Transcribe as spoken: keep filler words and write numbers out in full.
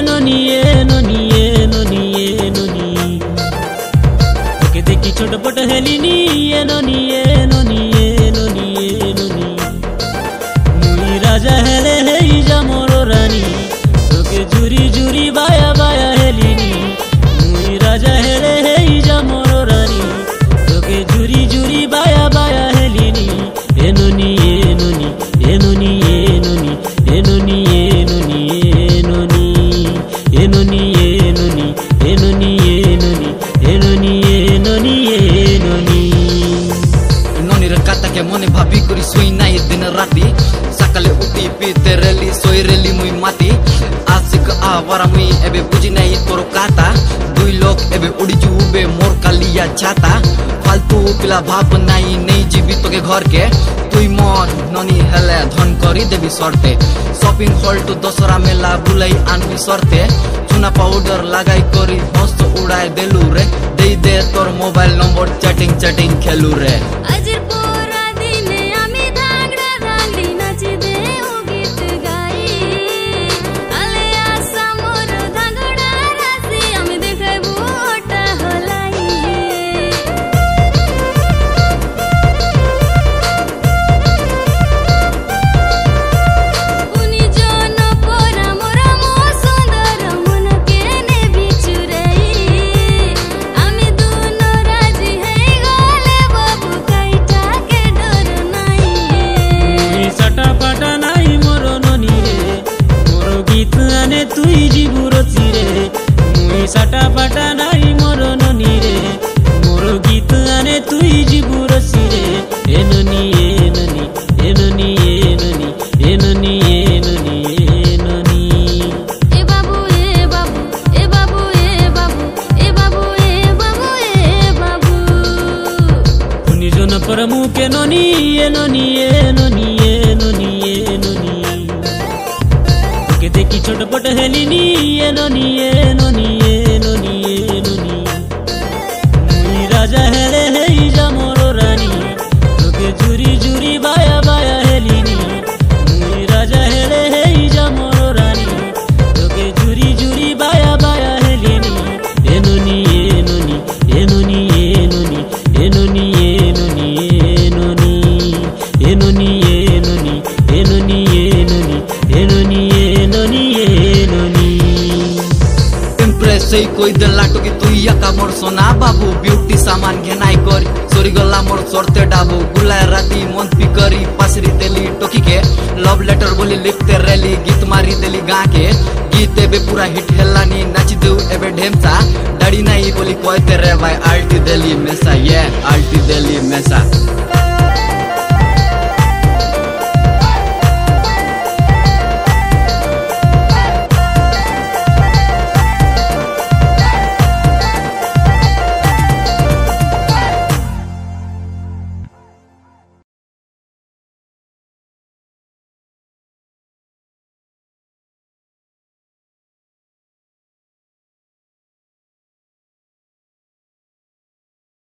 ननी ए ननी ए ननी ए ननी okay देखी छोटपट हेलिनी ए ननी ए ननी ए ननी ए ननी मुई राजा हेले हेई जा मोर रानी ओके जुरी जुरी बाया बाया हेलिनी मुई राजा हेले हेई जा मोर रानी ओके जुरी जुरी बाया बाया हेलिनी ए ननी ए ननी ए ननी ए ननी ए ननी ए ननी ए ननी ए ननी ए ननी ए ननी ए ननी ए ननी ए ननी ए ननी ननी रे काता के मने भाबी करी सोई नाई दिन राती सकाले उठी पीते रेली सोई रेली मुई माती आशिक आवारा मुई एबे बुझी नाई तोर काता दुई लोग एबे उड़ी जुबे मोर कालिया छाता फालतू पिला भाप नाई नहीं जीवी तो के घर के तुई मोर ननी हेले धन करी देवी सरते शॉपिंग हॉल टू दशहरा मेला बुलाई आनवी सरते चुना पाउडर लगाई करी मस्त उड़ाए देलू रे दे दे तोर मोबाइल नंबर चैटिंग चैटिंग खेलू रे तुई जीबुर चिरे मुई साटा पाटा नाई मोर ननी रे मोर गीत आने तुई जीबुर चिरे ए ननी ए ननी ए ननी ए ननी ए ननी ए ननी ए ननी ए बाबू ए बाबू ए बाबू ए बाबू ए बाबू ए बाबू ए बाबू पुनी जन पर मुके ननी ए ननी ए ननी ए ननी ए ननी के देखी छोटपट हेलिनी ए ननी ए ननी ए ननी ए ननी मुई राजा हेले हेई जा मोर रानी ओके जुरी जुरी बाया बाया हेलिनी मुई राजा हेले हेई जा मोर रानी ओके जुरी जुरी बाया बाया हेलिनी ए ननी ए ननी ए ननी ए ननी ए ननी ए ननी ए ननी ए ननी ए ननी ए ननी ए ननी ए ननी ए ननी ए ननी इम्प्रेस सही कोई दे लाटो की तू यका मोर सोना बाबू ब्यूटी सामान घेनाई करी सोरी गला मोर सोरते डाबू गुलाय राती मन पी करी पासरी देली टोकी के लव लेटर बोली लिखते रेली गीत मारी देली गा के गीत एबे पूरा हिट हेलानी नाची देऊ एबे ढेमसा डाड़ी नाई बोली कहते रे भाई आल्टी देली मेसा ये आल्टी देली मेसा।